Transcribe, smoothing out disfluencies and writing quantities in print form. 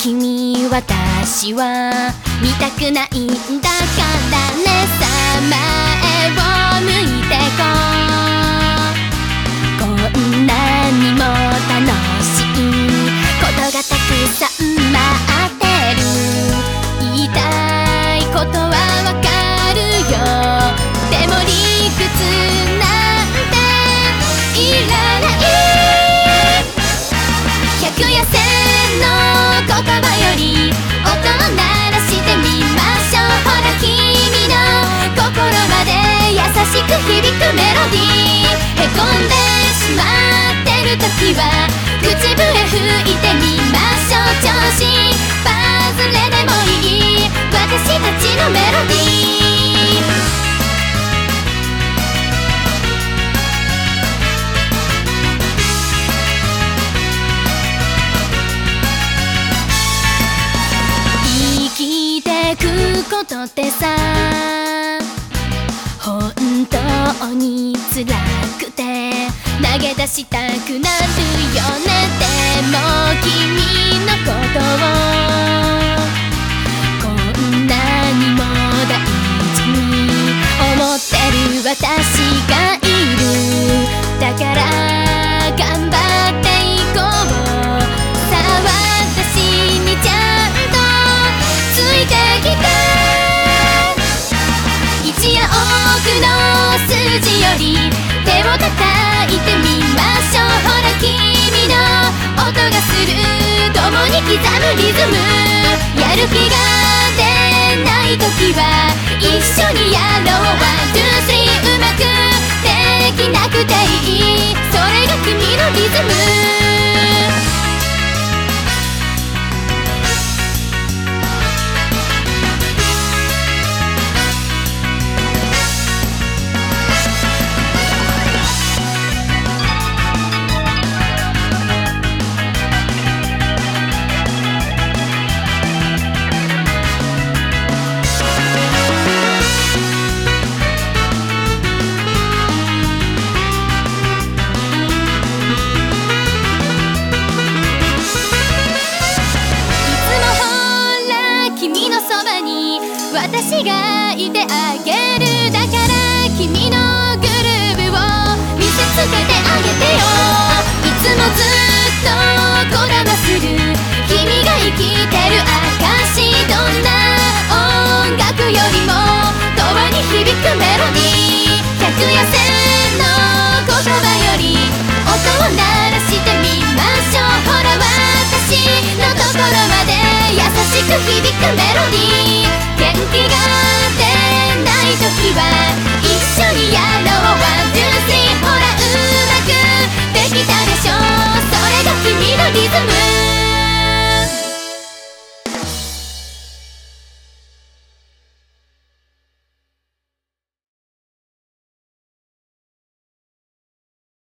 君私は見たくないんだからね、さあ前を向いてこんなにも楽しいことがたくさん待ってる。言いたいことはわかるよ、でも理屈なんていらない。100や1000の言葉より音を鳴らしてみましょう。ほら君の心まで優しく響くメロディー。へこんでしまってる時は口笛吹いてみましょう。調子バズれでもいい私たちのメロディー。生きてくことってさ本当に辛くて投げ出したくなるよね。でも君のことをこんなにも大事に思ってる私がいる。だから頑張っていこう。さあ私にちゃんとついてきて。一夜多くの数字より手を叩いてみましょう。ほら君の音がする共に刻むリズム。やる気が出ない時は一緒にやろう。1、2、3うまくできなくていい、それが君のリズム。私がいてあげる。だから君のグルーヴを見せつけてあげてよ。いつもずっとこだまする君が生きてる証。どんな音楽よりも永遠に響くメロディー。100や1000の言葉より音を鳴らしてみましょう。ほら私のところまで優しく響くメロディー。元気が出ない時は